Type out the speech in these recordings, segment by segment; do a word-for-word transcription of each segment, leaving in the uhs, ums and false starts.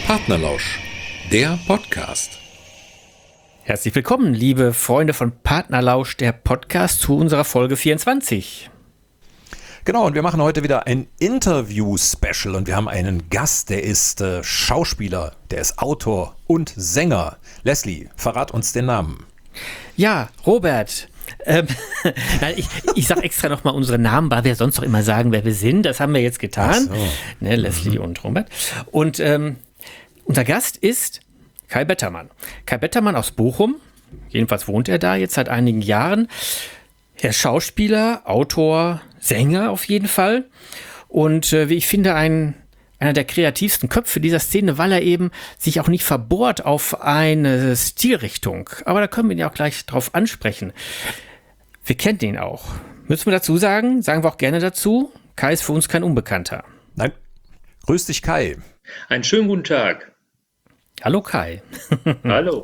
Partnerlausch, der Podcast. Herzlich willkommen, liebe Freunde von Partnerlausch, der Podcast, zu unserer Folge vierundzwanzig. Genau, und wir machen heute wieder ein Interview-Special und wir haben einen Gast, der ist äh, Schauspieler, der ist Autor und Sänger. Leslie, verrat uns den Namen. Ja, Robert. Ähm, nein, ich, ich sage extra nochmal unsere Namen, weil wir sonst doch immer sagen, wer wir sind. Das haben wir jetzt getan. Ach so. Ne, Leslie mhm. und Robert. Und ähm, unser Gast ist Kai Bettermann. Kai Bettermann aus Bochum. Jedenfalls wohnt er da jetzt seit einigen Jahren. Er ist Schauspieler, Autor, Sänger auf jeden Fall. Und äh, wie ich finde, ein, einer der kreativsten Köpfe dieser Szene, weil er eben sich auch nicht verbohrt auf eine Stilrichtung. Aber da können wir ihn ja auch gleich drauf ansprechen. Wir kennen ihn auch. Müssen wir dazu sagen, sagen wir auch gerne dazu, Kai ist für uns kein Unbekannter. Nein. Grüß dich, Kai. Einen schönen guten Tag. Hallo Kai. Hallo.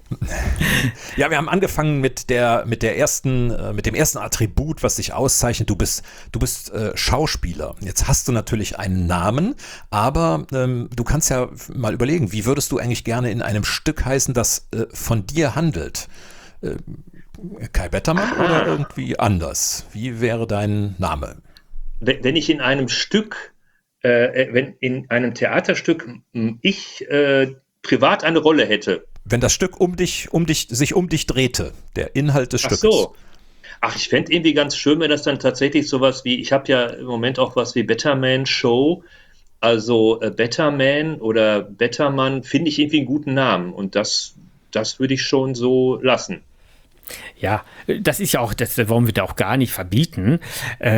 Ja, wir haben angefangen mit der mit der ersten äh, mit dem ersten Attribut, was dich auszeichnet. Du bist du bist äh, Schauspieler. Jetzt hast du natürlich einen Namen, aber ähm, du kannst ja mal überlegen, wie würdest du eigentlich gerne in einem Stück heißen, das äh, von dir handelt? Äh, Kai Bettermann Aha. oder irgendwie anders? Wie wäre dein Name? Wenn, wenn ich in einem Stück, äh, wenn in einem Theaterstück m, ich äh, privat eine Rolle hätte. Wenn das Stück um dich, um dich, sich um dich drehte, der Inhalt des Ach Stückes. so. Ach, ich fände irgendwie ganz schön, wenn das dann tatsächlich sowas wie, ich habe ja im Moment auch was wie Betterman Show, also äh, Betterman oder Bettermann, finde ich irgendwie einen guten Namen und das, das würde ich schon so lassen. Ja, das ist ja auch, das wollen wir da auch gar nicht verbieten. Äh,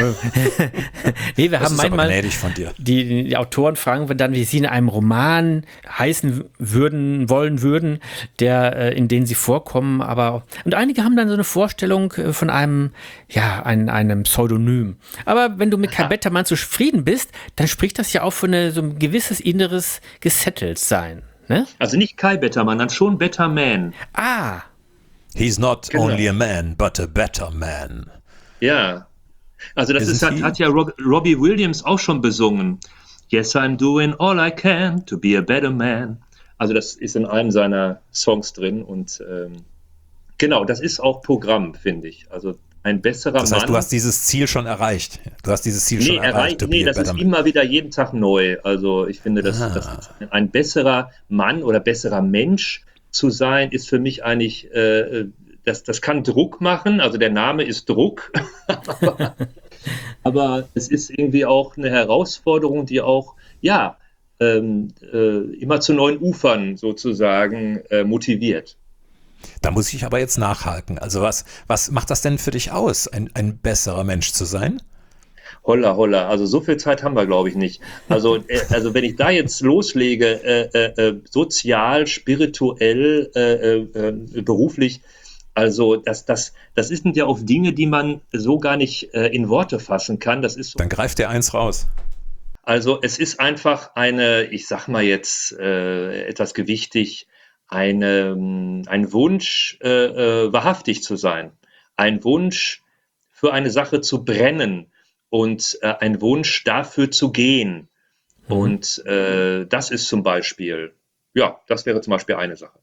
nee, wir Das haben ist aber manchmal, gnädig von dir. Die, die Autoren fragen wir dann, wie sie in einem Roman heißen würden, wollen würden, der, äh, in den sie vorkommen, aber, und einige haben dann so eine Vorstellung äh, von einem, ja, ein, einem Pseudonym. Aber wenn du mit Kai Bettermann zufrieden bist, dann spricht das ja auch für eine, so ein gewisses inneres Gesetteltsein, ne? Also nicht Kai Bettermann, dann schon Betterman. Ah, He's not Genau. only a man, but a better man. Ja, also das Isn't ist, hat, he? hat ja Rob, Robbie Williams auch schon besungen. Yes, I'm doing all I can to be a better man. Also das ist in einem seiner Songs drin und ähm, genau, das ist auch Programm, finde ich. Also ein besserer Das heißt, Mann. du hast dieses Ziel schon erreicht. Du hast dieses Ziel nee, schon erreicht. erreicht, to nee, be a das ist better man. immer wieder jeden Tag neu. Also ich finde, das, Ah. das ist ein besserer Mann oder besserer Mensch zu sein, ist für mich eigentlich, äh, das, das kann Druck machen, also der Name ist Druck, aber, aber es ist irgendwie auch eine Herausforderung, die auch, ja, ähm, äh, immer zu neuen Ufern sozusagen äh, motiviert. Da muss ich aber jetzt nachhaken. Also was, was macht das denn für dich aus, ein, ein besserer Mensch zu sein? Holla, holla, also so viel Zeit haben wir, glaube ich, nicht. Also, äh, also wenn ich da jetzt loslege, äh, äh, äh, sozial, spirituell, äh, äh, äh, beruflich, also das, das, das sind ja auch Dinge, die man so gar nicht äh, in Worte fassen kann. Das ist so, Dann greift dir eins raus. also es ist einfach eine, ich sag mal jetzt äh, etwas gewichtig, eine, ähm, ein Wunsch, äh, äh, wahrhaftig zu sein. Ein Wunsch, für eine Sache zu brennen. Und äh, ein Wunsch dafür zu gehen. Mhm. Und äh, das ist zum Beispiel, ja, das wäre zum Beispiel eine Sache.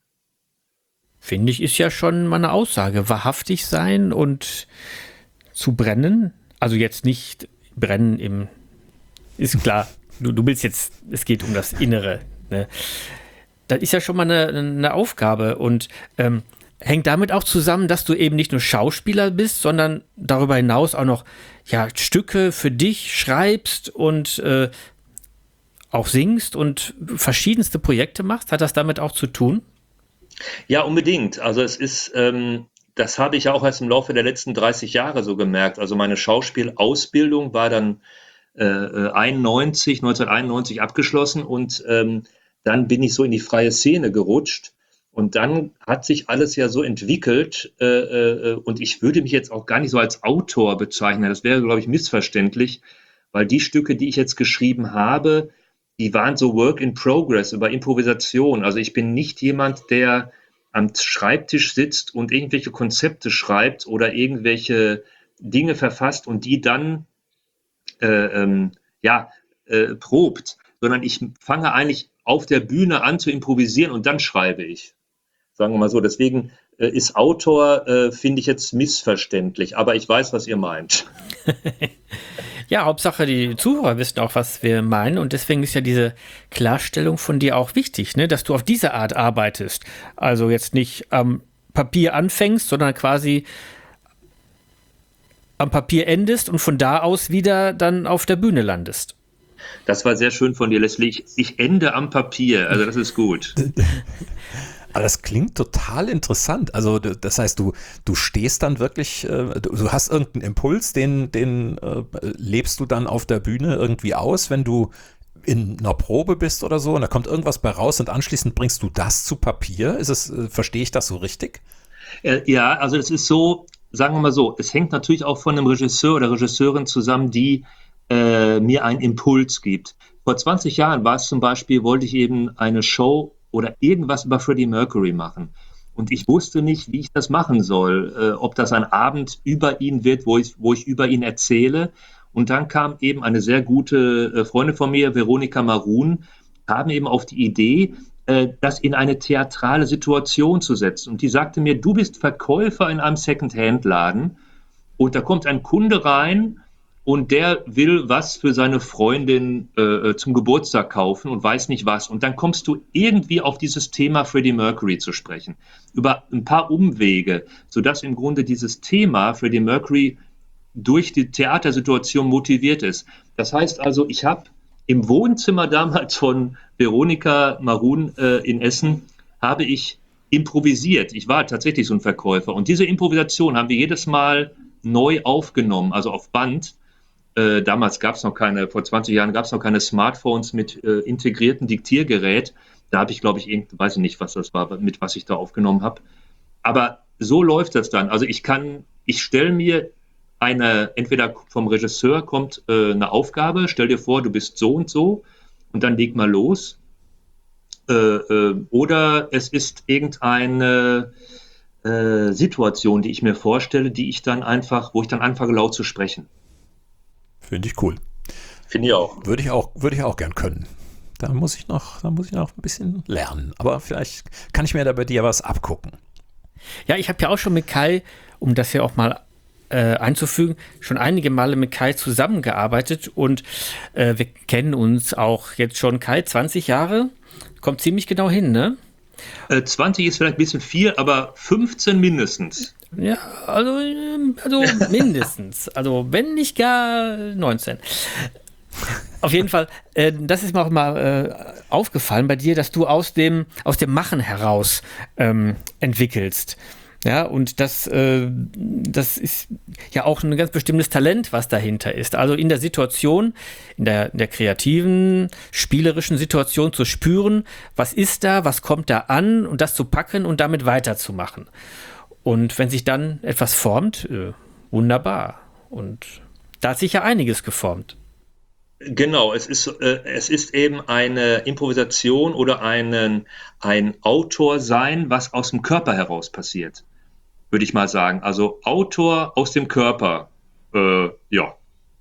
finde ich, ist ja schon mal eine Aussage. Wahrhaftig sein und zu brennen. Also jetzt nicht brennen im, ist klar, du, du willst jetzt, es geht um das Innere. Ne? Das ist ja schon mal eine, eine Aufgabe und ähm, hängt damit auch zusammen, dass du eben nicht nur Schauspieler bist, sondern darüber hinaus auch noch ja, Stücke für dich schreibst und äh, auch singst und verschiedenste Projekte machst. Hat das damit auch zu tun? Ja, unbedingt. Also es ist, ähm, das habe ich ja auch erst im Laufe der letzten dreißig Jahre so gemerkt. Also meine Schauspielausbildung war dann äh, einundneunzig, neunzehnhunderteinundneunzig abgeschlossen und ähm, dann bin ich so in die freie Szene gerutscht. Und dann hat sich alles ja so entwickelt äh, äh, und ich würde mich jetzt auch gar nicht so als Autor bezeichnen. Das wäre, glaube ich, missverständlich, weil die Stücke, die ich jetzt geschrieben habe, die waren so Work in Progress über Improvisation. Also ich bin nicht jemand, der am Schreibtisch sitzt und irgendwelche Konzepte schreibt oder irgendwelche Dinge verfasst und die dann äh, ähm, ja, äh, probt, sondern ich fange eigentlich auf der Bühne an zu improvisieren und dann schreibe ich. Sagen wir mal so. Deswegen äh, ist Autor, äh, finde ich jetzt missverständlich. Aber ich weiß, was ihr meint. Ja, Hauptsache die Zuhörer wissen auch, was wir meinen. Und deswegen ist ja diese Klarstellung von dir auch wichtig, ne? Dass du auf diese Art arbeitest. Also jetzt nicht am Papier anfängst, sondern quasi am Papier endest und von da aus wieder dann auf der Bühne landest. Das war sehr schön von dir, Leslie. Ich, ich ende am Papier, also das ist gut. Aber das klingt total interessant. Also das heißt, du, du stehst dann wirklich, äh, du, du hast irgendeinen Impuls, den, den äh, lebst du dann auf der Bühne irgendwie aus, wenn du in einer Probe bist oder so und da kommt irgendwas bei raus und anschließend bringst du das zu Papier. Ist es, äh, verstehe ich das so richtig? Äh, ja, also es ist so, sagen wir mal so, es hängt natürlich auch von einem Regisseur oder Regisseurin zusammen, die äh, mir einen Impuls gibt. Vor zwanzig Jahren war es zum Beispiel, wollte ich eben eine Show oder irgendwas über Freddie Mercury machen. Und ich wusste nicht, wie ich das machen soll, äh, ob das ein Abend über ihn wird, wo ich, wo ich über ihn erzähle. Und dann kam eben eine sehr gute äh, Freundin von mir, Veronika Marun, kam eben auf die Idee, äh, das in eine theatrale Situation zu setzen. Und die sagte mir, du bist Verkäufer in einem Second-Hand-Laden und da kommt ein Kunde rein und der will was für seine Freundin äh, zum Geburtstag kaufen und weiß nicht was. Und dann kommst du irgendwie auf dieses Thema Freddie Mercury zu sprechen. Über ein paar Umwege, sodass im Grunde dieses Thema Freddie Mercury durch die Theatersituation motiviert ist. Das heißt also, ich habe im Wohnzimmer damals von Veronika Marun äh, in Essen, habe ich improvisiert. Ich war tatsächlich so ein Verkäufer. Und diese Improvisation haben wir jedes Mal neu aufgenommen, also auf Band. Äh, damals gab es noch keine, vor zwanzig Jahren gab es noch keine Smartphones mit äh, integrierten Diktiergerät. Da habe ich, glaube ich, irgend, weiß ich nicht, was das war, mit was ich da aufgenommen habe. Aber so läuft das dann. Also ich kann, ich stelle mir eine, entweder vom Regisseur kommt äh, eine Aufgabe, stell dir vor, du bist so und so und dann leg mal los. Äh, äh, oder es ist irgendeine äh, Situation, die ich mir vorstelle, die ich dann einfach, wo ich dann anfange laut zu sprechen. Finde ich cool. Finde ich auch. Würde ich auch, würde ich auch gern können. Da muss ich noch, da muss ich noch ein bisschen lernen. Aber vielleicht kann ich mir da bei dir was abgucken. Ja, ich habe ja auch schon mit Kai, um das ja auch mal äh, einzufügen, schon einige Male mit Kai zusammengearbeitet und äh, wir kennen uns auch jetzt schon, Kai, zwanzig Jahre. Kommt ziemlich genau hin, ne? Äh, zwanzig ist vielleicht ein bisschen viel, aber fünfzehn mindestens. Ja, also, also mindestens. Also wenn nicht gar neunzehn. Auf jeden Fall, äh, das ist mir auch mal äh, aufgefallen bei dir, dass du aus dem, aus dem Machen heraus ähm, entwickelst. Ja, und das, äh, das ist ja auch ein ganz bestimmtes Talent, was dahinter ist. Also in der Situation, in der, in der kreativen, spielerischen Situation zu spüren, was ist da, was kommt da an und das zu packen und damit weiterzumachen. Und wenn sich dann etwas formt, äh, wunderbar. Und da hat sich ja einiges geformt. Genau, es ist, äh, es ist eben eine Improvisation oder einen, ein Autorsein, was aus dem Körper heraus passiert, würde ich mal sagen. Also Autor aus dem Körper, äh, ja.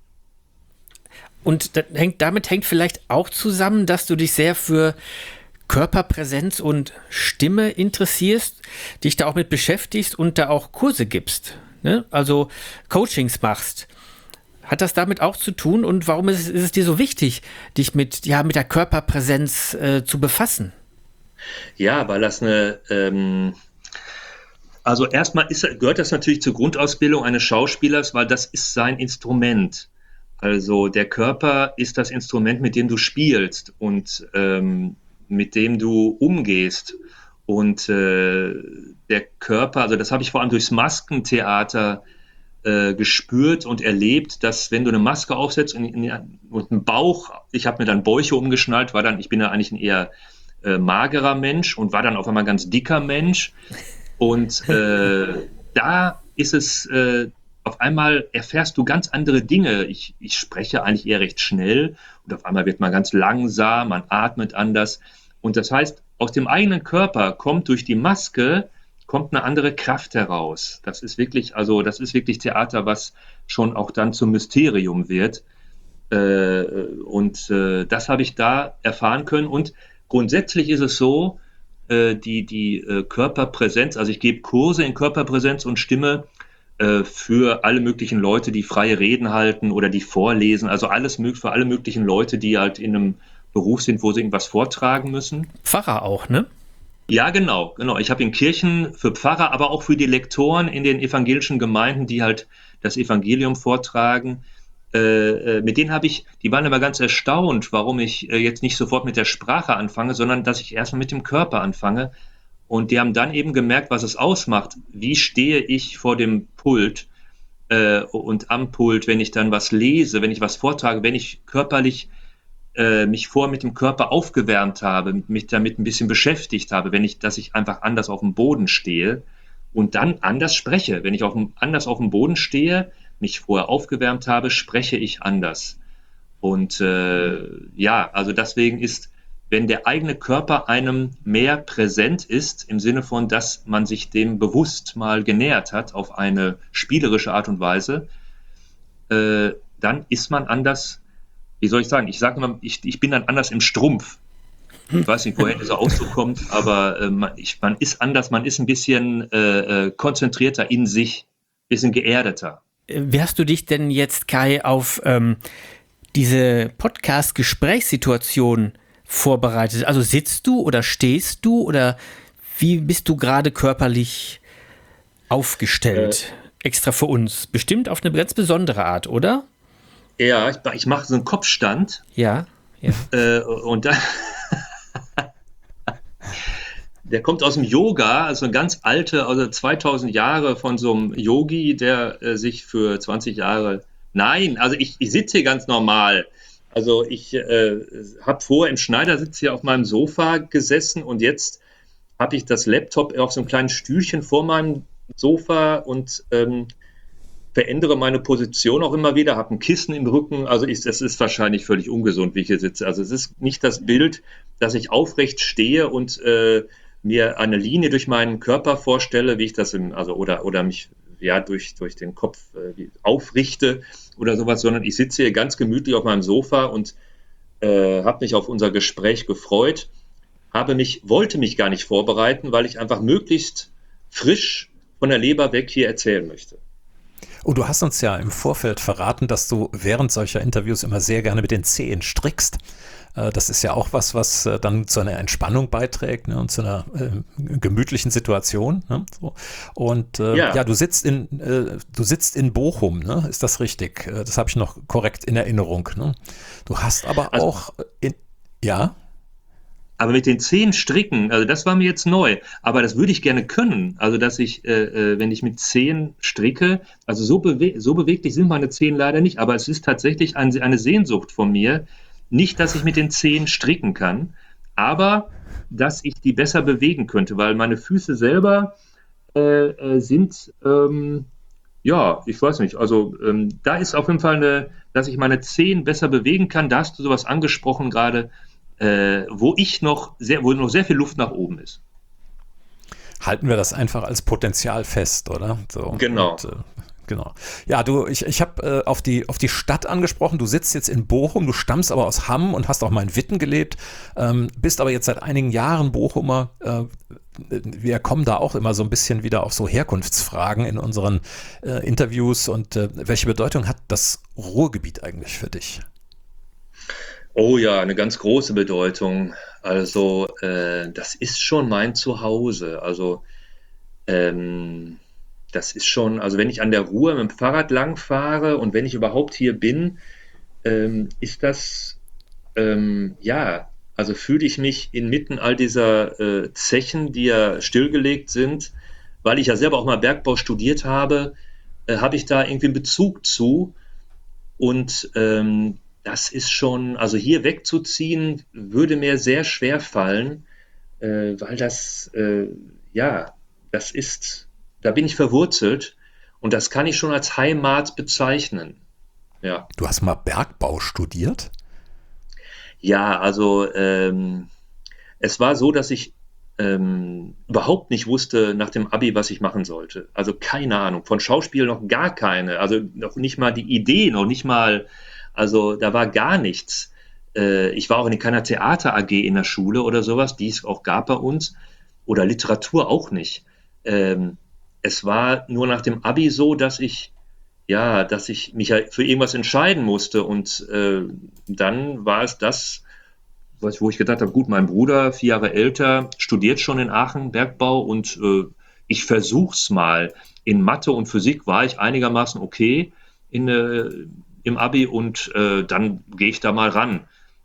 Und das hängt, damit hängt vielleicht auch zusammen, dass du dich sehr für Körperpräsenz und Stimme interessierst, dich da auch mit beschäftigst und da auch Kurse gibst, ne? Also Coachings machst. Hat das damit auch zu tun und warum ist es, ist es dir so wichtig, dich mit, ja, mit der Körperpräsenz äh, zu befassen? Ja, weil das eine, ähm, also erstmal ist, gehört das natürlich zur Grundausbildung eines Schauspielers, weil das ist sein Instrument. Also der Körper ist das Instrument, mit dem du spielst und ähm, mit dem du umgehst. Und äh, der Körper, also das habe ich vor allem durchs Maskentheater äh, gespürt und erlebt, dass wenn du eine Maske aufsetzt und, und einen Bauch, ich habe mir dann Bäuche umgeschnallt, war dann, ich bin ja eigentlich ein eher äh, magerer Mensch und war dann auf einmal ein ganz dicker Mensch. Und äh, da ist es, äh, auf einmal erfährst du ganz andere Dinge. Ich, ich spreche eigentlich eher recht schnell und auf einmal wird man ganz langsam, man atmet anders. Und das heißt, aus dem eigenen Körper kommt durch die Maske kommt eine andere Kraft heraus. Das ist wirklich, also das ist wirklich Theater, was schon auch dann zum Mysterium wird. Äh, und äh, das habe ich da erfahren können. Und grundsätzlich ist es so, äh, die, die äh, Körperpräsenz, also ich gebe Kurse in Körperpräsenz und Stimme äh, für alle möglichen Leute, die freie Reden halten oder die vorlesen, also alles möglich für alle möglichen Leute, die halt in einem Beruf sind, wo sie irgendwas vortragen müssen. Pfarrer auch, ne? Ja, genau, genau. Ich habe in Kirchen für Pfarrer, aber auch für die Lektoren in den evangelischen Gemeinden, die halt das Evangelium vortragen. Äh, äh, mit denen habe ich, die waren immer ganz erstaunt, warum ich äh, jetzt nicht sofort mit der Sprache anfange, sondern dass ich erstmal mit dem Körper anfange. Und die haben dann eben gemerkt, was es ausmacht. Wie stehe ich vor dem Pult äh, und am Pult, wenn ich dann was lese, wenn ich was vortrage, wenn ich körperlich äh, mich vor mit dem Körper aufgewärmt habe, mich damit ein bisschen beschäftigt habe, wenn ich, dass ich einfach anders auf dem Boden stehe und dann anders spreche. Wenn ich auf dem, anders auf dem Boden stehe, mich vorher aufgewärmt habe, spreche ich anders. Und äh, ja, also deswegen ist, wenn der eigene Körper einem mehr präsent ist, im Sinne von, dass man sich dem bewusst mal genähert hat, auf eine spielerische Art und Weise, äh, dann ist man anders, wie soll ich sagen, ich sage immer, ich, ich bin dann anders im Strumpf. Ich weiß nicht, woher dieser Ausdruck kommt, aber äh, man, ich, man ist anders, man ist ein bisschen äh, äh, konzentrierter in sich, ein bisschen geerdeter. Wie hast du dich denn jetzt, Kai, auf ähm, diese Podcast-Gesprächssituation vorbereitet? Also sitzt du oder stehst du oder wie bist du gerade körperlich aufgestellt? Äh, Extra für uns. Bestimmt auf eine ganz besondere Art, oder? Ja, ich, ich mache so einen Kopfstand. Ja, ja. Äh, und dann der kommt aus dem Yoga, also eine ganz alte, also zweitausend Jahre von so einem Yogi, der äh, sich für zwanzig Jahre, nein, also ich, ich sitze hier ganz normal. Also ich äh, habe vorher im Schneidersitz hier auf meinem Sofa gesessen und jetzt habe ich das Laptop auf so einem kleinen Stühlchen vor meinem Sofa und ähm, verändere meine Position auch immer wieder, habe ein Kissen im Rücken, also ich, das ist wahrscheinlich völlig ungesund, wie ich hier sitze. Also es ist nicht das Bild, dass ich aufrecht stehe und äh, mir eine Linie durch meinen Körper vorstelle, wie ich das im, also oder oder mich ja durch durch den Kopf äh, aufrichte oder sowas, sondern ich sitze hier ganz gemütlich auf meinem Sofa und äh, habe mich auf unser Gespräch gefreut, habe mich wollte mich gar nicht vorbereiten, weil ich einfach möglichst frisch von der Leber weg hier erzählen möchte. Und du hast uns ja im Vorfeld verraten, dass du während solcher Interviews immer sehr gerne mit den Zehen strickst. Das ist ja auch was, was dann zu einer Entspannung beiträgt, ne, und zu einer äh, gemütlichen Situation. Ne, so. Und äh, ja. ja, du sitzt in äh, du sitzt in Bochum, ne? Ist das richtig? Das habe ich noch korrekt in Erinnerung. Ne? Du hast aber also, auch in, ja. Aber mit den Zehen stricken, also das war mir jetzt neu. Aber das würde ich gerne können. Also dass ich, äh, wenn ich mit Zehen stricke, also so, bewe- so beweglich sind meine Zehen leider nicht. Aber es ist tatsächlich ein, eine Sehnsucht von mir. Nicht, dass ich mit den Zehen stricken kann, aber dass ich die besser bewegen könnte, weil meine Füße selber äh, äh, sind, ähm, ja, ich weiß nicht, also ähm, da ist auf jeden Fall eine, dass ich meine Zehen besser bewegen kann. Da hast du sowas angesprochen gerade, äh, wo ich noch sehr, wo noch sehr viel Luft nach oben ist. Halten wir das einfach als Potenzial fest, oder? So, genau. Und, äh, Genau. Ja, du, ich, ich habe äh, auf die auf die Stadt angesprochen. Du sitzt jetzt in Bochum, du stammst aber aus Hamm und hast auch mal in Witten gelebt, ähm, bist aber jetzt seit einigen Jahren Bochumer. Äh, wir kommen da auch immer so ein bisschen wieder auf so Herkunftsfragen in unseren äh, Interviews. Und äh, welche Bedeutung hat das Ruhrgebiet eigentlich für dich? Oh ja, eine ganz große Bedeutung. Also äh, das ist schon mein Zuhause. Also ähm, das ist schon, also wenn ich an der Ruhr mit dem Fahrrad lang fahre und wenn ich überhaupt hier bin, ähm, ist das, ähm, ja, also fühle ich mich inmitten all dieser äh, Zechen, die ja stillgelegt sind, weil ich ja selber auch mal Bergbau studiert habe, äh, habe ich da irgendwie einen Bezug zu und ähm, das ist schon, also hier wegzuziehen, würde mir sehr schwer fallen, äh, weil das, äh, ja, das ist, da bin ich verwurzelt und das kann ich schon als Heimat bezeichnen. Ja. Du hast mal Bergbau studiert? Ja, also ähm, es war so, dass ich ähm, überhaupt nicht wusste nach dem Abi, was ich machen sollte. Also keine Ahnung, von Schauspiel noch gar keine, also noch nicht mal die Idee, noch nicht mal, also da war gar nichts. äh, ich war auch in keiner Theater-A G in der Schule oder sowas, die es auch gab bei uns, oder Literatur auch nicht. Ähm, es war nur nach dem Abi so, dass ich, ja, dass ich mich ja für irgendwas entscheiden musste und äh, dann war es das, was, wo ich gedacht habe, gut, mein Bruder, vier Jahre älter, studiert schon in Aachen Bergbau und äh, ich versuch's mal. In Mathe und Physik war ich einigermaßen okay in, äh, im Abi und äh, dann gehe ich da mal ran.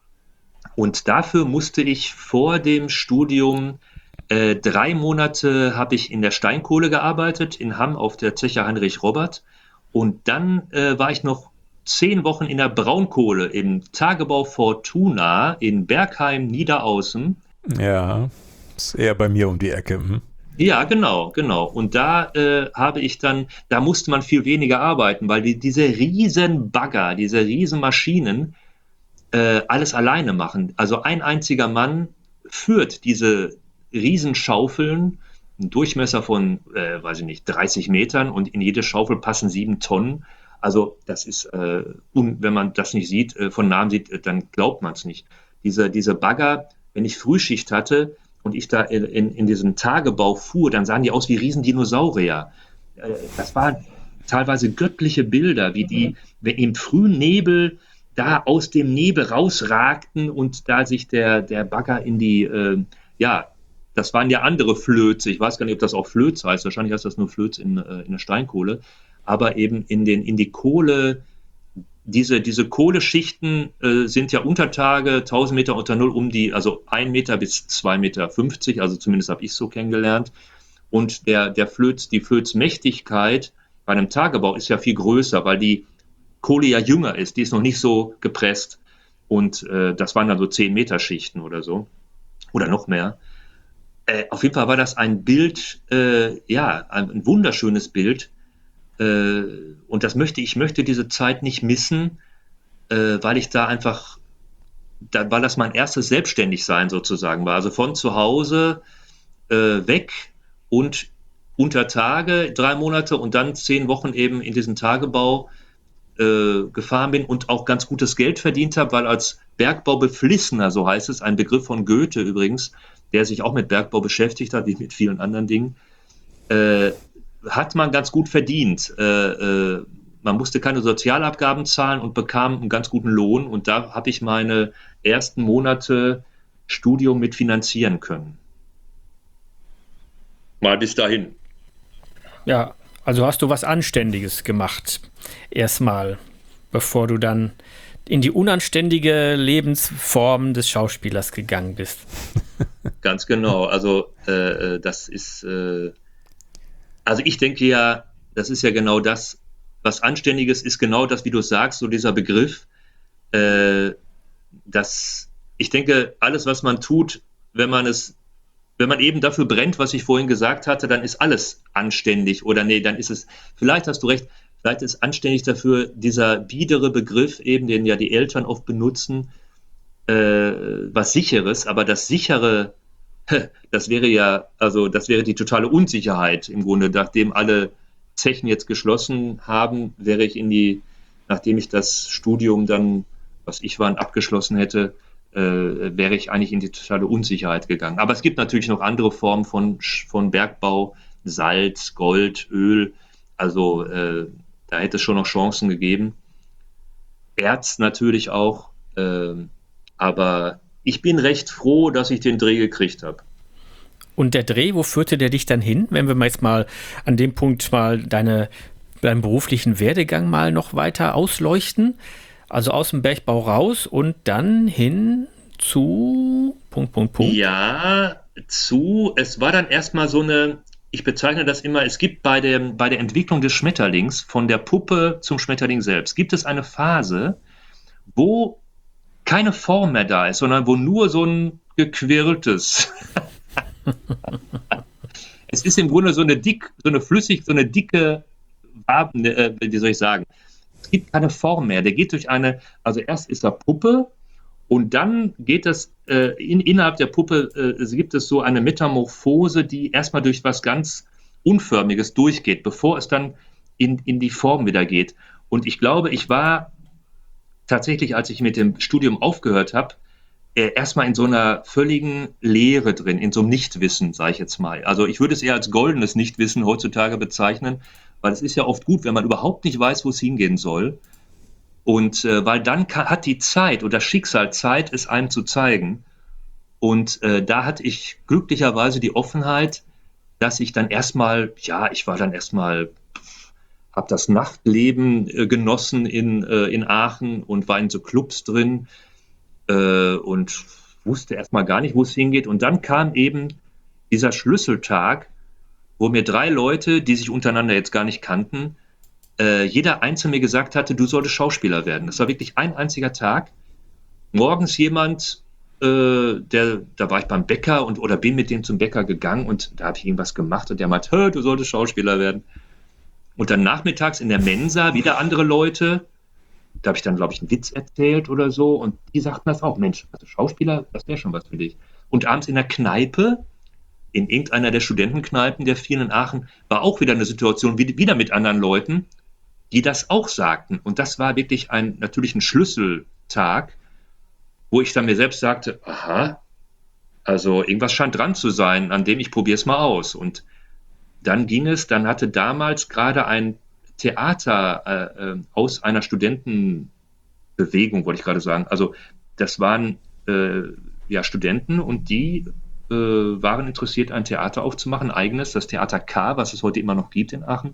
Und dafür musste ich vor dem Studium äh, drei Monate habe ich in der Steinkohle gearbeitet, in Hamm auf der Zeche Heinrich Robert. Und dann äh, war ich noch zehn Wochen in der Braunkohle im Tagebau Fortuna in Bergheim Niederaußen. Ja, ist eher bei mir um die Ecke. Hm. Ja, genau, genau. Und da äh, habe ich dann, da musste man viel weniger arbeiten, weil die, diese riesen Bagger, diese riesen Maschinen äh, alles alleine machen. Also ein einziger Mann führt diese Riesenschaufeln, einen Durchmesser von, äh, weiß ich nicht, dreißig Metern und in jede Schaufel passen sieben Tonnen. Also das ist, äh, un, wenn man das nicht sieht, äh, von nahem sieht, äh, dann glaubt man es nicht. Diese, diese Bagger, wenn ich Frühschicht hatte und ich da in, in, in diesen Tagebau fuhr, dann sahen die aus wie Riesendinosaurier. Äh, das waren teilweise göttliche Bilder, wie die wenn im frühen Nebel da aus dem Nebel rausragten und da sich der, der Bagger in die, äh, ja, das waren ja andere Flöze, ich weiß gar nicht, ob das auch Flöz heißt, wahrscheinlich heißt das nur Flöz in, äh, in der Steinkohle, aber eben in, den, in die Kohle, diese, diese Kohleschichten äh, sind ja Untertage, tausend Meter unter Null, um die, also ein Meter bis zwei Meter fünfzig, also zumindest habe ich es so kennengelernt. Und der, der Flöz, die Flözmächtigkeit bei einem Tagebau ist ja viel größer, weil die Kohle ja jünger ist, die ist noch nicht so gepresst. Und äh, das waren dann so zehn Meter Schichten oder so. Oder noch mehr. Äh, auf jeden Fall war das ein Bild, äh, ja, ein, ein wunderschönes Bild. Äh, und das möchte ich möchte diese Zeit nicht missen, äh, weil ich da einfach, da, weil das mein erstes Selbstständigsein sozusagen war. Also von zu Hause äh, weg und unter Tage, drei Monate und dann zehn Wochen eben in diesen Tagebau äh, gefahren bin und auch ganz gutes Geld verdient habe, weil als Bergbaubeflissener, so heißt es, ein Begriff von Goethe übrigens, der sich auch mit Bergbau beschäftigt hat, wie mit vielen anderen Dingen, äh, hat man ganz gut verdient. Äh, äh, man musste keine Sozialabgaben zahlen und bekam einen ganz guten Lohn. Und da habe ich meine ersten Monate Studium mit finanzieren können. Mal bis dahin. Ja, also hast du was Anständiges gemacht. Erstmal, bevor du dann in die unanständige Lebensform des Schauspielers gegangen bist. Ganz genau. Also äh, das ist... Äh, Also ich denke ja, das ist ja genau das, was Anständiges ist, genau das, wie du sagst, so dieser Begriff, äh, dass ich denke, alles, was man tut, wenn man es, wenn man eben dafür brennt, was ich vorhin gesagt hatte, dann ist alles anständig oder nee, dann ist es, vielleicht hast du recht, vielleicht ist anständig dafür dieser biedere Begriff eben, den ja die Eltern oft benutzen, äh, was Sicheres, aber das Sichere, das wäre ja, also das wäre die totale Unsicherheit im Grunde. Nachdem alle Zechen jetzt geschlossen haben, wäre ich in die, nachdem ich das Studium dann, was ich war, abgeschlossen hätte, äh, wäre ich eigentlich in die totale Unsicherheit gegangen. Aber es gibt natürlich noch andere Formen von, von Bergbau, Salz, Gold, Öl. Also äh, da hätte es schon noch Chancen gegeben. Erz natürlich auch. Äh, aber ich bin recht froh, dass ich den Dreh gekriegt habe. Und der Dreh, wo führte der dich dann hin? Wenn wir jetzt mal an dem Punkt mal deine, deinen beruflichen Werdegang mal noch weiter ausleuchten. Also aus dem Bergbau raus und dann hin zu Punkt, Punkt, Punkt. Ja, zu, es war dann erstmal so eine, ich bezeichne das immer, es gibt bei der, bei der Entwicklung des Schmetterlings, von der Puppe zum Schmetterling selbst, gibt es eine Phase, wo keine Form mehr da ist, sondern wo nur so ein gequirltes. Es ist im Grunde so eine dick, so eine flüssig, so eine dicke, äh, wie soll ich sagen, es gibt keine Form mehr. Der geht durch eine, also erst ist da Puppe und dann geht es äh, in, innerhalb der Puppe, äh, es gibt es so eine Metamorphose, die erstmal durch was ganz Unförmiges durchgeht, bevor es dann in, in die Form wieder geht. Und ich glaube, ich war tatsächlich, als ich mit dem Studium aufgehört habe, äh, erstmal in so einer völligen Leere drin, in so einem Nichtwissen, sage ich jetzt mal. Also ich würde es eher als goldenes Nichtwissen heutzutage bezeichnen, weil es ist ja oft gut, wenn man überhaupt nicht weiß, wo es hingehen soll. Und äh, weil dann kann, hat die Zeit oder das Schicksal Zeit, es einem zu zeigen. Und äh, da hatte ich glücklicherweise die Offenheit, dass ich dann erstmal, ja, ich war dann erstmal, habe das Nachtleben äh, genossen in, äh, in Aachen und war in so Clubs drin äh, und wusste erstmal gar nicht, wo es hingeht. Und dann kam eben dieser Schlüsseltag, wo mir drei Leute, die sich untereinander jetzt gar nicht kannten, äh, jeder einzeln mir gesagt hatte, du solltest Schauspieler werden. Das war wirklich ein einziger Tag. Morgens jemand, äh, der, da war ich beim Bäcker und oder bin mit dem zum Bäcker gegangen und da habe ich irgendwas gemacht und der meinte, hör, du solltest Schauspieler werden. Und dann nachmittags in der Mensa wieder andere Leute, da habe ich dann, glaube ich, einen Witz erzählt oder so und die sagten das auch, Mensch, also Schauspieler, das wäre schon was für dich. Und abends in der Kneipe, in irgendeiner der Studentenkneipen der vielen in Aachen, war auch wieder eine Situation, wieder mit anderen Leuten, die das auch sagten. Und das war wirklich ein, natürlich ein Schlüsseltag, wo ich dann mir selbst sagte, aha, also irgendwas scheint dran zu sein, an dem ich probiere es mal aus. Und dann ging es, dann hatte damals gerade ein Theater äh, aus einer Studentenbewegung, wollte ich gerade sagen. Also das waren äh, ja Studenten und die äh, waren interessiert, ein Theater aufzumachen, ein eigenes, das Theater K, was es heute immer noch gibt in Aachen.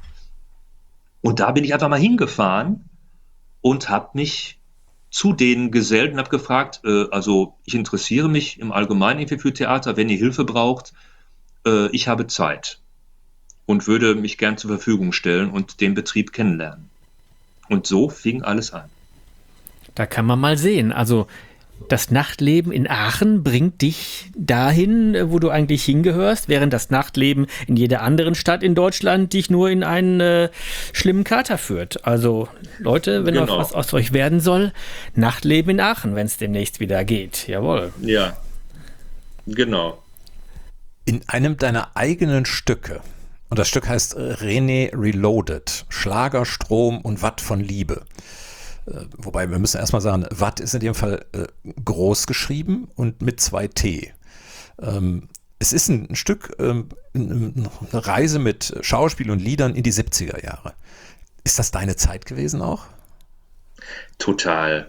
Und da bin ich einfach mal hingefahren und habe mich zu denen gesellt und habe gefragt, äh, also ich interessiere mich im Allgemeinen irgendwie für Theater, wenn ihr Hilfe braucht, äh, ich habe Zeit und würde mich gern zur Verfügung stellen und den Betrieb kennenlernen. Und so fing alles an. Da kann man mal sehen. Also das Nachtleben in Aachen bringt dich dahin, wo du eigentlich hingehörst, während das Nachtleben in jeder anderen Stadt in Deutschland dich nur in einen äh, schlimmen Kater führt. Also Leute, wenn Genau. was aus euch werden soll, Nachtleben in Aachen, wenn es demnächst wieder geht. Jawohl. Ja, genau. In einem deiner eigenen Stücke, und das Stück heißt René Reloaded, Schlager, Strom und Watt von Liebe. Äh, wobei, wir müssen erstmal sagen, Watt ist in dem Fall äh, groß geschrieben und mit zwei T. Ähm, es ist ein, ein Stück, ähm, eine Reise mit Schauspiel und Liedern in die siebziger Jahre. Ist das deine Zeit gewesen auch? Total.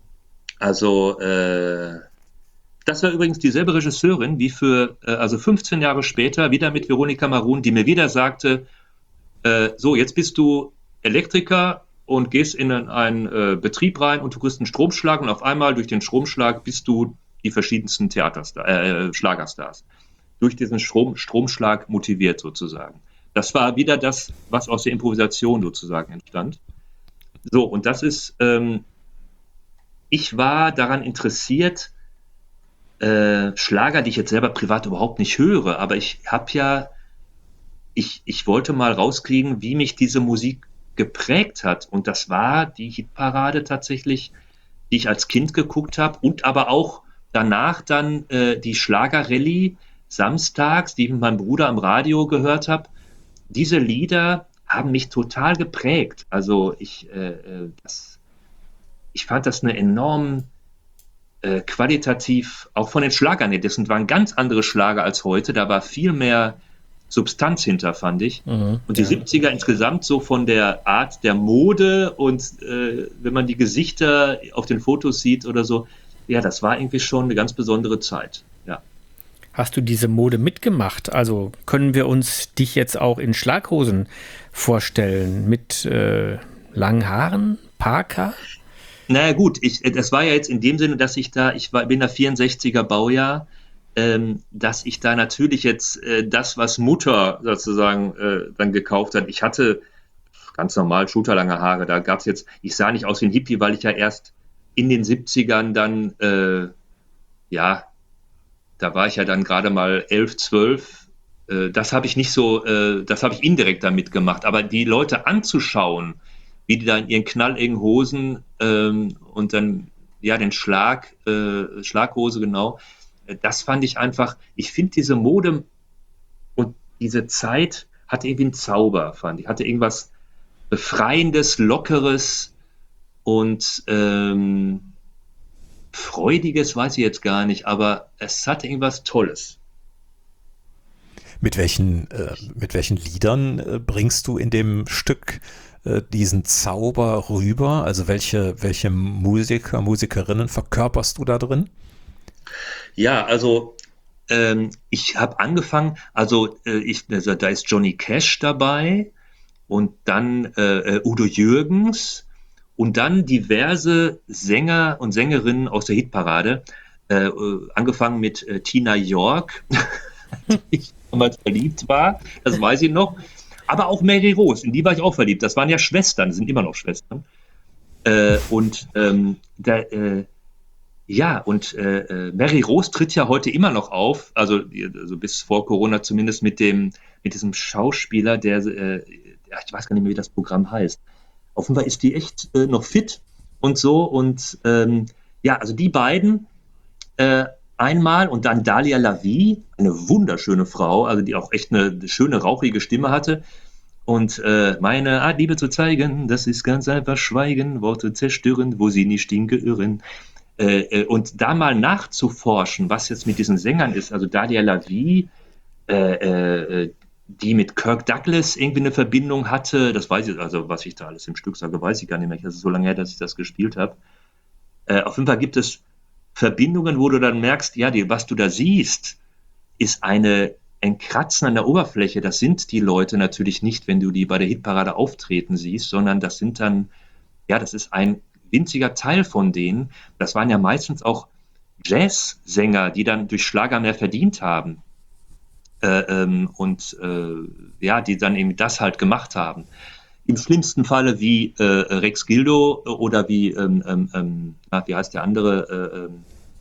Also, äh, das war übrigens dieselbe Regisseurin wie für, äh, also fünfzehn Jahre später, wieder mit Veronika Marun, die mir wieder sagte, äh, so, jetzt bist du Elektriker und gehst in einen äh, Betrieb rein und du kriegst einen Stromschlag und auf einmal durch den Stromschlag bist du die verschiedensten Theaterstar äh, Schlagerstars. Durch diesen Strom, Stromschlag motiviert sozusagen. Das war wieder das, was aus der Improvisation sozusagen entstand. So, und das ist, ähm, ich war daran interessiert, äh, Schlager, die ich jetzt selber privat überhaupt nicht höre, aber ich habe ja, ich, ich wollte mal rauskriegen, wie mich diese Musik geprägt hat. Und das war die Hitparade tatsächlich, die ich als Kind geguckt habe und aber auch danach dann äh, die Schlager-Rallye samstags, die ich mit meinem Bruder am Radio gehört habe. Diese Lieder haben mich total geprägt. Also ich, äh, das, ich fand das eine enorm äh, qualitativ, auch von den Schlagern, das waren ganz andere Schlager als heute, da war viel mehr Substanz hinter, fand ich. Mhm, und die ja. siebziger insgesamt so von der Art der Mode und äh, wenn man die Gesichter auf den Fotos sieht oder so, ja, das war irgendwie schon eine ganz besondere Zeit, ja. Hast du diese Mode mitgemacht? Also können wir uns dich jetzt auch in Schlaghosen vorstellen mit äh, langen Haaren, Parker? Naja gut, ich, das war ja jetzt in dem Sinne, dass ich da, ich war, bin da vierundsechziger Baujahr, ähm, dass ich da natürlich jetzt äh, das, was Mutter sozusagen äh, dann gekauft hat, ich hatte ganz normal schulterlange Haare, da gab es jetzt, ich sah nicht aus wie ein Hippie, weil ich ja erst in den siebzigern dann, äh, ja, da war ich ja dann gerade mal elf, zwölf, äh, das habe ich nicht so, äh, das habe ich indirekt damit gemacht, aber die Leute anzuschauen, wie die da in ihren knalligen Hosen ähm, und dann, ja, den Schlag, äh, Schlaghose, genau, äh, das fand ich einfach, ich finde diese Mode und diese Zeit hatte irgendwie einen Zauber, fand ich, hatte irgendwas Befreiendes, Lockeres und ähm, Freudiges weiß ich jetzt gar nicht, aber es hatte irgendwas Tolles. Mit welchen, äh, mit welchen Liedern äh, bringst du in dem Stück äh, diesen Zauber rüber? Also welche, welche Musiker, Musikerinnen verkörperst du da drin? Ja, also ähm, ich habe angefangen, also äh, ich, also, da ist Johnny Cash dabei und dann äh, äh, Udo Jürgens und dann diverse Sänger und Sängerinnen aus der Hitparade, äh, äh, angefangen mit äh, Tina York, die ich damals verliebt war, das weiß ich noch. Aber auch Mary Rose, in die war ich auch verliebt. Das waren ja Schwestern, sind immer noch Schwestern. Äh, und ähm, da, äh, ja, und äh, äh, Mary Rose tritt ja heute immer noch auf, also, also bis vor Corona zumindest mit dem, mit diesem Schauspieler, der, äh, ja, ich weiß gar nicht mehr, wie das Programm heißt. Offenbar ist die echt äh, noch fit und so. Und ähm, ja, also die beiden äh, einmal und dann Dalia Lavi, eine wunderschöne Frau, also die auch echt eine schöne, rauchige Stimme hatte. Und äh, meine Art, Liebe zu zeigen, das ist ganz einfach Schweigen, Worte zerstören, wo sie nicht irren. Äh, äh, und da mal nachzuforschen, was jetzt mit diesen Sängern ist, also Dalia Lavi, äh, äh, die mit Kirk Douglas irgendwie eine Verbindung hatte, das weiß ich, also was ich da alles im Stück sage, weiß ich gar nicht mehr, das ist so lange her, dass ich das gespielt habe. Äh, auf jeden Fall gibt es Verbindungen, wo du dann merkst, ja, die, was du da siehst, ist eine, ein Kratzen an der Oberfläche. Das sind die Leute natürlich nicht, wenn du die bei der Hitparade auftreten siehst, sondern das sind dann, ja, das ist ein winziger Teil von denen. Das waren ja meistens auch Jazzsänger, die dann durch Schlager mehr verdient haben. Äh, ähm, und äh, ja, die dann eben das halt gemacht haben. Im schlimmsten Falle wie äh, Rex Gildo oder wie, ähm, ähm, na, wie heißt der andere,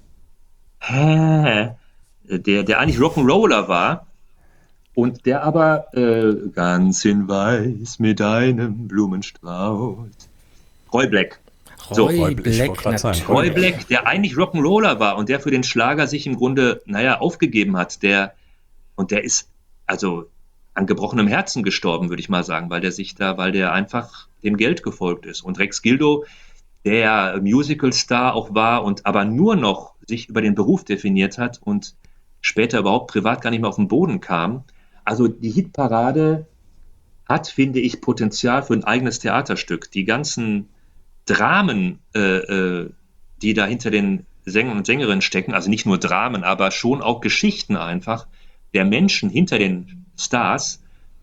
äh, ähm, der, der eigentlich Rock'n'Roller war und der aber äh, ganz in weiß mit einem Blumenstrauß. Roy Black. So, Roy Black, ich wollte Black, gerade sagen, natürlich. Roy Black, der eigentlich Rock'n'Roller war und der für den Schlager sich im Grunde, naja, aufgegeben hat, der, und der ist also an gebrochenem Herzen gestorben, würde ich mal sagen, weil der sich da, weil der einfach dem Geld gefolgt ist. Und Rex Gildo, der Musical-Star auch war und aber nur noch sich über den Beruf definiert hat und später überhaupt privat gar nicht mehr auf den Boden kam. Also die Hitparade hat, finde ich, Potenzial für ein eigenes Theaterstück. Die ganzen Dramen, äh, äh, die da hinter den Sängern und Sängerinnen stecken, also nicht nur Dramen, aber schon auch Geschichten einfach der Menschen hinter den Stars,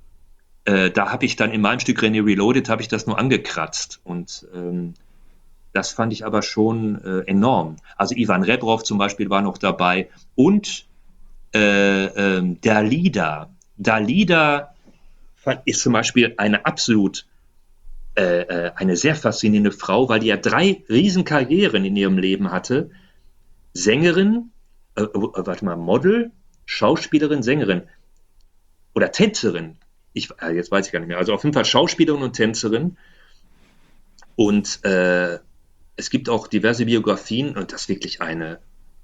äh, da habe ich dann in meinem Stück René Reloaded, habe ich das nur angekratzt und ähm, das fand ich aber schon äh, enorm. Also Ivan Rebrov zum Beispiel war noch dabei und äh, äh, Dalida. Dalida ist zum Beispiel eine absolut äh, äh, eine sehr faszinierende Frau, weil die ja drei Riesenkarrieren in ihrem Leben hatte. Sängerin, äh, äh, warte mal, Model, Schauspielerin, Sängerin oder Tänzerin. Ich, äh, jetzt weiß ich gar nicht mehr. Also auf jeden Fall Schauspielerin und Tänzerin. Und äh, es gibt auch diverse Biografien und das ist wirklich eine,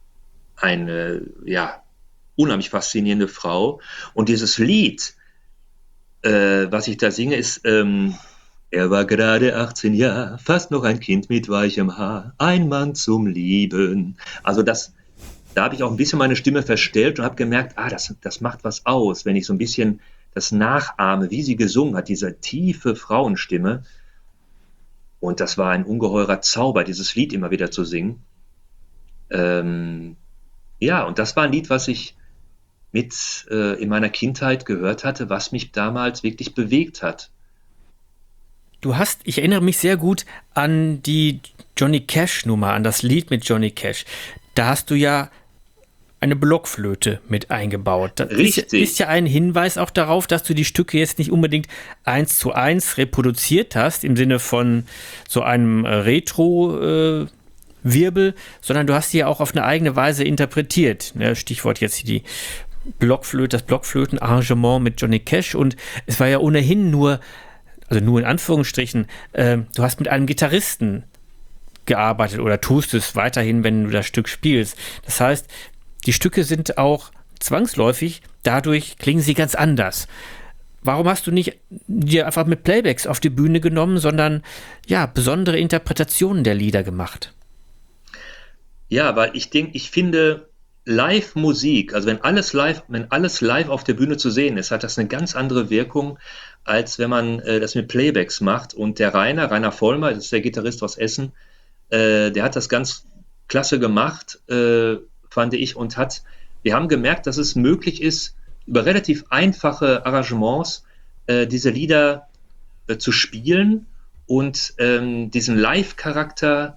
eine, ja, unheimlich faszinierende Frau. Und dieses Lied, äh, was ich da singe, ist, ähm, er war gerade achtzehn Jahre, fast noch ein Kind mit weichem Haar, ein Mann zum Lieben. Also das, da habe ich auch ein bisschen meine Stimme verstellt und habe gemerkt, ah, das, das macht was aus, wenn ich so ein bisschen das nachahme, wie sie gesungen hat, diese tiefe Frauenstimme. Und das war ein ungeheurer Zauber, dieses Lied immer wieder zu singen. Ähm, ja, und das war ein Lied, was ich mit äh, in meiner Kindheit gehört hatte, was mich damals wirklich bewegt hat. Du hast, ich erinnere mich sehr gut an die Johnny Cash-Nummer, an das Lied mit Johnny Cash. Da hast du ja eine Blockflöte mit eingebaut. Das Richtig. Ist, ist ja ein Hinweis auch darauf, dass du die Stücke jetzt nicht unbedingt eins zu eins reproduziert hast, im Sinne von so einem Retro- äh, Wirbel, sondern du hast sie ja auch auf eine eigene Weise interpretiert. Ne? Stichwort jetzt die Blockflöte, das Blockflötenarrangement mit Johnny Cash. Und es war ja ohnehin nur, also nur in Anführungsstrichen, äh, du hast mit einem Gitarristen gearbeitet oder tust es weiterhin, wenn du das Stück spielst. Das heißt, die Stücke sind auch zwangsläufig, dadurch klingen sie ganz anders. warum hast du nicht dir einfach mit Playbacks auf die Bühne genommen, sondern ja, besondere Interpretationen der Lieder gemacht? Ja, weil ich denke, ich finde Live-Musik, also wenn alles live, wenn alles live auf der Bühne zu sehen ist, hat das eine ganz andere Wirkung, als wenn man äh, das mit Playbacks macht. Und der Rainer, Rainer Vollmer, das ist der Gitarrist aus Essen, äh, der hat das ganz klasse gemacht, äh, fand ich, und hat, wir haben gemerkt, dass es möglich ist, über relativ einfache Arrangements äh, diese Lieder äh, zu spielen und ähm, diesen Live-Charakter,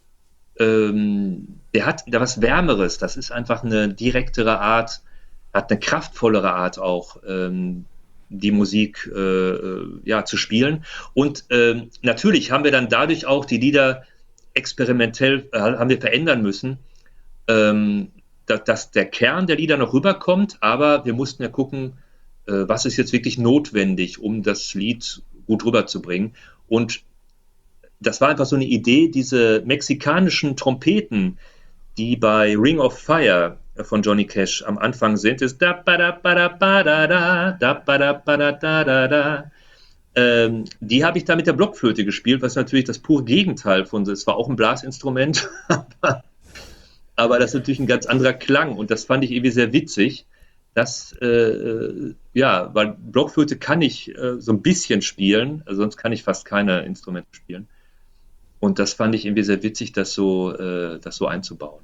ähm, der hat da was Wärmeres, das ist einfach eine direktere Art, hat eine kraftvollere Art auch, ähm, die Musik äh, äh, ja, zu spielen. Und ähm, natürlich haben wir dann dadurch auch die Lieder experimentell, äh, haben wir verändern müssen, ähm, dass, dass der Kern der Lieder noch rüberkommt, aber wir mussten ja gucken, äh, was ist jetzt wirklich notwendig, um das Lied gut rüberzubringen. Und das war einfach so eine Idee, diese mexikanischen Trompeten, die bei Ring of Fire von Johnny Cash am Anfang sind, ist da ba da ba da ba da da da ba da ba da da da da. Ähm, die habe ich da mit der Blockflöte gespielt, was natürlich das pure Gegenteil von, es war auch ein Blasinstrument, aber, aber das ist natürlich ein ganz anderer Klang und das fand ich irgendwie sehr witzig, dass, äh, ja, weil Blockflöte kann ich äh, so ein bisschen spielen, also sonst kann ich fast keine Instrumente spielen. Und das fand ich irgendwie sehr witzig, das so, äh, das so einzubauen.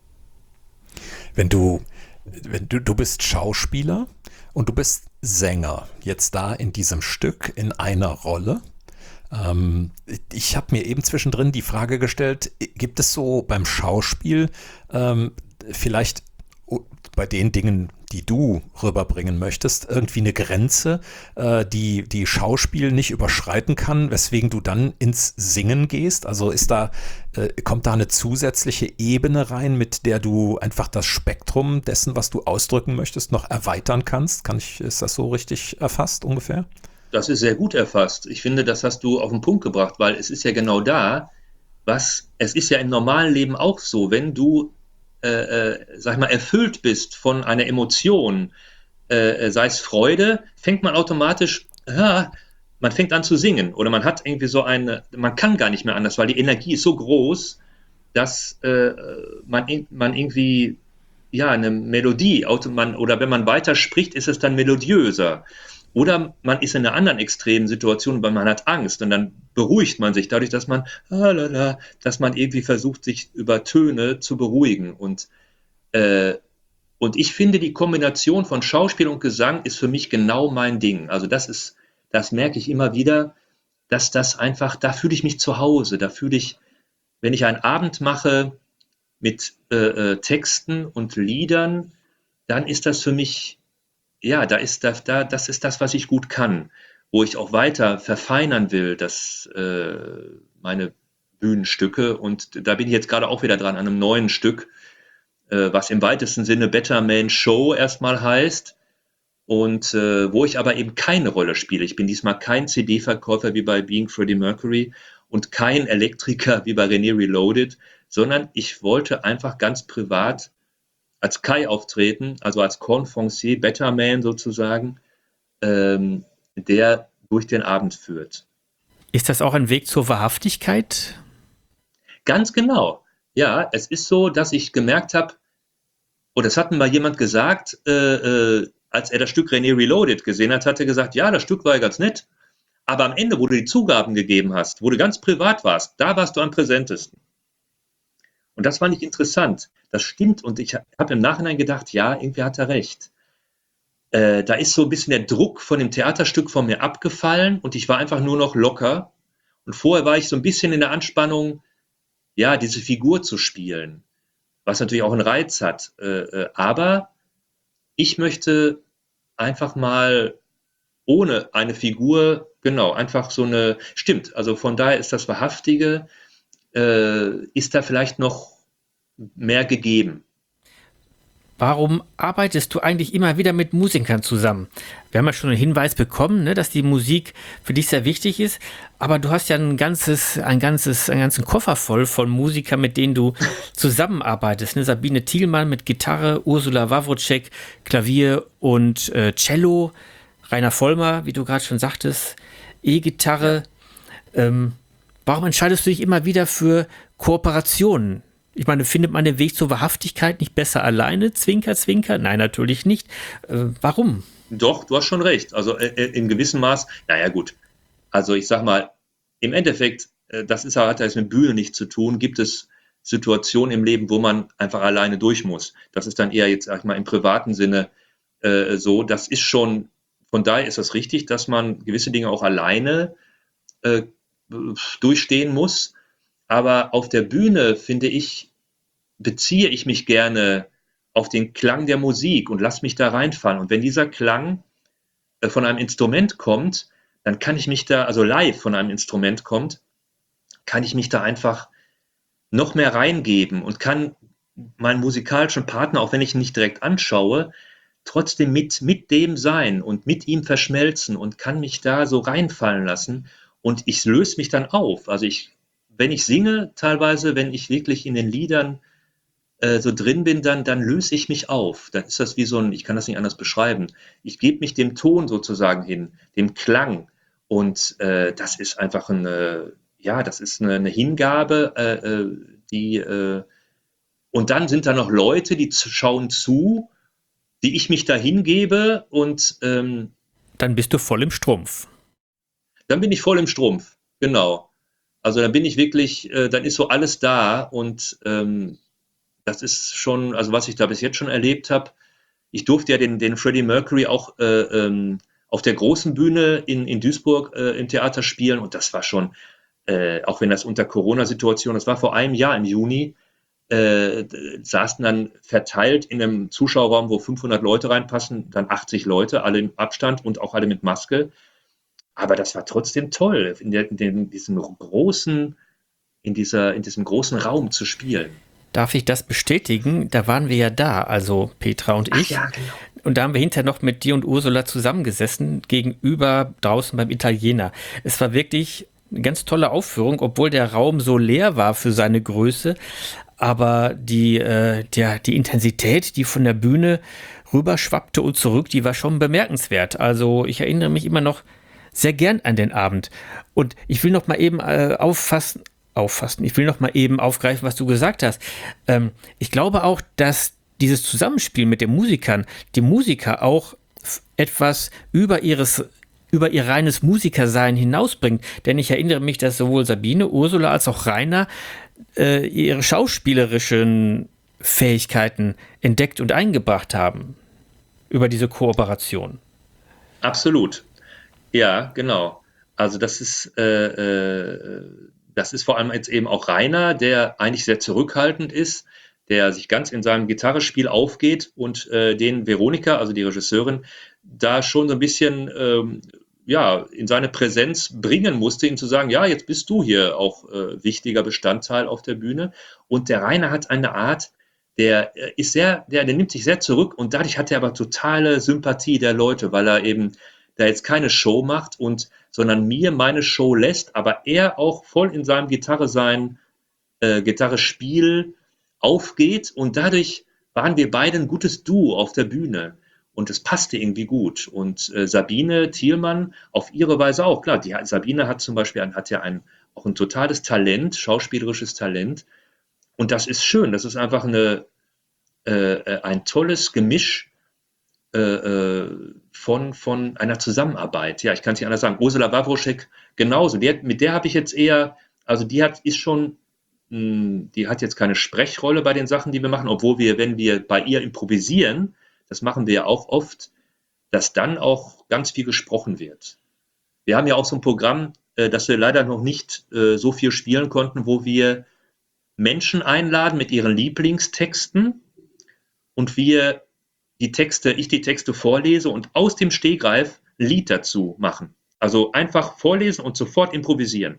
Wenn du, wenn du, du bist Schauspieler und du bist Sänger, jetzt da in diesem Stück in einer Rolle. Ähm, ich habe mir eben zwischendrin die Frage gestellt, gibt es so beim Schauspiel ähm, vielleicht bei den Dingen, die du rüberbringen möchtest, irgendwie eine Grenze, äh, die die Schauspiel nicht überschreiten kann, weswegen du dann ins Singen gehst? Also ist da, äh, kommt da eine zusätzliche Ebene rein, mit der du einfach das Spektrum dessen, was du ausdrücken möchtest, noch erweitern kannst? Kann ich, ist das so richtig erfasst ungefähr? Das ist sehr gut erfasst. Ich finde, das hast du auf den Punkt gebracht, weil es ist ja genau da, was, es ist ja im normalen Leben auch so, wenn du Äh, äh, sag ich mal, erfüllt bist von einer Emotion, äh, sei es Freude, fängt man automatisch, ja, man fängt an zu singen oder man hat irgendwie so eine, man kann gar nicht mehr anders, weil die Energie ist so groß, dass äh, man, man irgendwie, ja, eine Melodie, man, oder wenn man weiter spricht, ist es dann melodiöser. Oder man ist in einer anderen extremen Situation, weil man hat Angst und dann beruhigt man sich dadurch, dass man, dass man irgendwie versucht, sich über Töne zu beruhigen. Und, äh, und ich finde, die Kombination von Schauspiel und Gesang ist für mich genau mein Ding. Also das ist, das merke ich immer wieder, dass das einfach, da fühle ich mich zu Hause. Da fühle ich, wenn ich einen Abend mache mit äh, äh, Texten und Liedern, dann ist das für mich, ja, da ist da, da, das ist das, was ich gut kann, wo ich auch weiter verfeinern will, das, äh, meine Bühnenstücke. Und da bin ich jetzt gerade auch wieder dran an einem neuen Stück, äh, was im weitesten Sinne Better Man Show erstmal heißt. Und äh, wo ich aber eben keine Rolle spiele. Ich bin diesmal kein C D-Verkäufer wie bei Being Freddie Mercury und kein Elektriker wie bei René Reloaded, sondern ich wollte einfach ganz privat als Kai auftreten, also als Conférencier, Better Man sozusagen, ähm, der durch den Abend führt. Ist das auch ein Weg zur Wahrhaftigkeit? Ganz genau. Ja, es ist so, dass ich gemerkt habe, oder das hat mir mal jemand gesagt, äh, äh, als er das Stück René Reloaded gesehen hat, hat er gesagt, ja, das Stück war ja ganz nett, aber am Ende, wo du die Zugaben gegeben hast, wo du ganz privat warst, da warst du am präsentesten. Und das fand ich interessant. Das stimmt. Und ich habe im Nachhinein gedacht, ja, irgendwie hat er recht. Äh, da ist so ein bisschen der Druck von dem Theaterstück von mir abgefallen und ich war einfach nur noch locker. Und vorher war ich so ein bisschen in der Anspannung, ja, diese Figur zu spielen, was natürlich auch einen Reiz hat. Äh, äh, aber ich möchte einfach mal ohne eine Figur, genau, einfach so eine, stimmt, also von daher ist das Wahrhaftige, äh, ist da vielleicht noch mehr gegeben. Warum arbeitest du eigentlich immer wieder mit Musikern zusammen? Wir haben ja schon einen Hinweis bekommen, ne, dass die Musik für dich sehr wichtig ist, aber du hast ja ein ganzes, ein ganzes, einen ganzen Koffer voll von Musikern, mit denen du zusammenarbeitest. Ne? Sabine Thielmann mit Gitarre, Ursula Wawrocek, Klavier und äh, Cello, Rainer Vollmer, wie du gerade schon sagtest, E-Gitarre. Ja. Ähm, warum entscheidest du dich immer wieder für Kooperationen? Ich meine, findet man den Weg zur Wahrhaftigkeit nicht besser alleine? Zwinker, zwinker? Nein, natürlich nicht. Äh, warum? Doch, du hast schon recht. Also äh, in gewissem Maß, naja gut, also ich sag mal, im Endeffekt, äh, das ist, hat das mit Bühne nichts zu tun, gibt es Situationen im Leben, wo man einfach alleine durch muss. Das ist dann eher jetzt, sag ich mal, im privaten Sinne äh, so. Das ist schon, von daher ist das richtig, dass man gewisse Dinge auch alleine äh, durchstehen muss. Aber auf der Bühne, finde ich, beziehe ich mich gerne auf den Klang der Musik und lass mich da reinfallen. Und wenn dieser Klang äh, von einem Instrument kommt, dann kann ich mich da, also live von einem Instrument kommt, kann ich mich da einfach noch mehr reingeben und kann meinen musikalischen Partner, auch wenn ich ihn nicht direkt anschaue, trotzdem mit, mit dem sein und mit ihm verschmelzen und kann mich da so reinfallen lassen. Und ich löse mich dann auf. Also ich, wenn ich singe, teilweise, wenn ich wirklich in den Liedern äh, so drin bin, dann, dann löse ich mich auf. Dann ist das wie so ein, ich kann das nicht anders beschreiben. Ich gebe mich dem Ton sozusagen hin, dem Klang. Und äh, das ist einfach eine, ja, das ist eine, eine Hingabe, äh, die, äh, und dann sind da noch Leute, die zu, schauen zu, die ich mich da hingebe und ähm, dann bist du voll im Strumpf. Dann bin ich voll im Strumpf, genau. Also dann bin ich wirklich, äh, dann ist so alles da und ähm, das ist schon, also was ich da bis jetzt schon erlebt habe. Ich durfte ja den, den Freddie Mercury auch äh, ähm, auf der großen Bühne in, in Duisburg äh, im Theater spielen und das war schon, äh, auch wenn das unter Corona-Situation, das war vor einem Jahr im Juni, äh, saßen dann verteilt in einem Zuschauerraum, wo fünfhundert Leute reinpassen, dann achtzig Leute, alle im Abstand und auch alle mit Maske. Aber das war trotzdem toll, in, der, in dem, diesem großen, in dieser, in diesem großen Raum zu spielen. Darf ich das bestätigen? Da waren wir ja da, also Petra und ich. Ach ja, genau. Und da haben wir hinterher noch mit dir und Ursula zusammengesessen, gegenüber draußen beim Italiener. Es war wirklich eine ganz tolle Aufführung, obwohl der Raum so leer war für seine Größe. Aber die, äh, der, die Intensität, die von der Bühne rüberschwappte und zurück, die war schon bemerkenswert. Also ich erinnere mich immer noch sehr gern an den Abend. Und ich will noch mal eben äh, auffassen, auffassen, ich will noch mal eben aufgreifen, was du gesagt hast. Ähm, ich glaube auch, dass dieses Zusammenspiel mit den Musikern, die Musiker auch f- etwas über ihres über ihr reines Musikersein hinausbringt. Denn ich erinnere mich, dass sowohl Sabine, Ursula als auch Rainer äh, ihre schauspielerischen Fähigkeiten entdeckt und eingebracht haben über diese Kooperation. Absolut. Ja, genau. Also das ist, äh, äh, das ist vor allem jetzt eben auch Rainer, der eigentlich sehr zurückhaltend ist, der sich ganz in seinem Gitarrespiel aufgeht und äh, den Veronika, also die Regisseurin, da schon so ein bisschen ähm, ja, in seine Präsenz bringen musste, ihm zu sagen, ja, jetzt bist du hier auch äh, wichtiger Bestandteil auf der Bühne. Und der Rainer hat eine Art, der äh, ist sehr, der, der nimmt sich sehr zurück und dadurch hat er aber totale Sympathie der Leute, weil er eben da jetzt keine Show macht und sondern mir meine Show lässt, aber er auch voll in seinem Gitarre sein äh, Gitarrespiel aufgeht und dadurch waren wir beide ein gutes Duo auf der Bühne und es passte irgendwie gut und äh, Sabine Thielmann auf ihre Weise auch, klar, die, Sabine hat zum Beispiel ein, hat ja ein, auch ein totales Talent, schauspielerisches Talent und das ist schön, das ist einfach eine, äh, ein tolles Gemisch äh, von, von einer Zusammenarbeit. Ja, ich kann es nicht anders sagen. Ursula Wawroschek genauso. Die hat, mit der habe ich jetzt eher, also die hat, ist schon, mh, die hat jetzt keine Sprechrolle bei den Sachen, die wir machen, obwohl wir, wenn wir bei ihr improvisieren, das machen wir ja auch oft, dass dann auch ganz viel gesprochen wird. Wir haben ja auch so ein Programm, äh, das wir leider noch nicht äh, so viel spielen konnten, wo wir Menschen einladen mit ihren Lieblingstexten und wir die Texte, ich die Texte vorlese und aus dem Stegreif ein Lied dazu machen. Also einfach vorlesen und sofort improvisieren.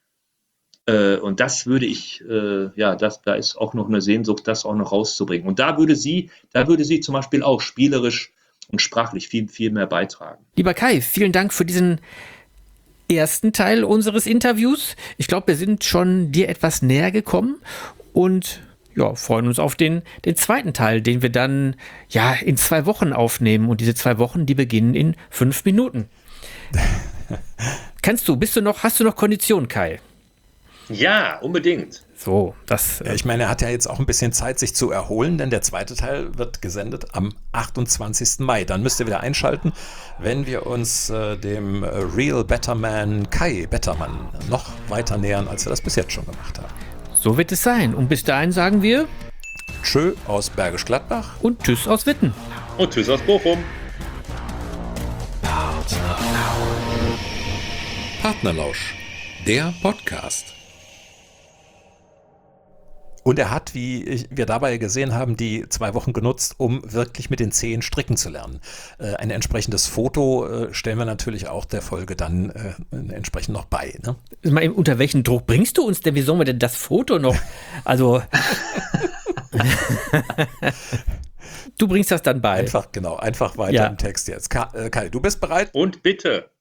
Äh, und das würde ich, äh, ja, das, da ist auch noch eine Sehnsucht, das auch noch rauszubringen. Und da würde sie, da würde sie zum Beispiel auch spielerisch und sprachlich viel, viel mehr beitragen. Lieber Kai, vielen Dank für diesen ersten Teil unseres Interviews. Ich glaube, wir sind schon dir etwas näher gekommen und ja, freuen uns auf den, den zweiten Teil, den wir dann ja in zwei Wochen aufnehmen. Und diese zwei Wochen, die beginnen in fünf Minuten. Kannst du, bist du noch, hast du noch Kondition, Kai? Ja, unbedingt. So, das. Ja, ich meine, er hat ja jetzt auch ein bisschen Zeit, sich zu erholen, denn der zweite Teil wird gesendet am achtundzwanzigsten Mai. Dann müsst ihr wieder einschalten, wenn wir uns äh, dem Real Betterman Kai Bettermann noch weiter nähern, als wir das bis jetzt schon gemacht haben. So wird es sein. Und bis dahin sagen wir Tschö aus Bergisch Gladbach und Tschüss aus Witten. Und Tschüss aus Bochum. Partnerlausch, der Podcast. Und er hat, wie wir dabei gesehen haben, die zwei Wochen genutzt, um wirklich mit den Zehen stricken zu lernen. Äh, ein entsprechendes Foto äh, stellen wir natürlich auch der Folge dann äh, entsprechend noch bei. Ne? Mal, unter welchen Druck bringst du uns denn? Wie sollen wir denn das Foto noch? Also, du bringst das dann bei. Einfach, genau, einfach weiter Ja. im Text jetzt. Kai, äh, Kai, du bist bereit? Und bitte.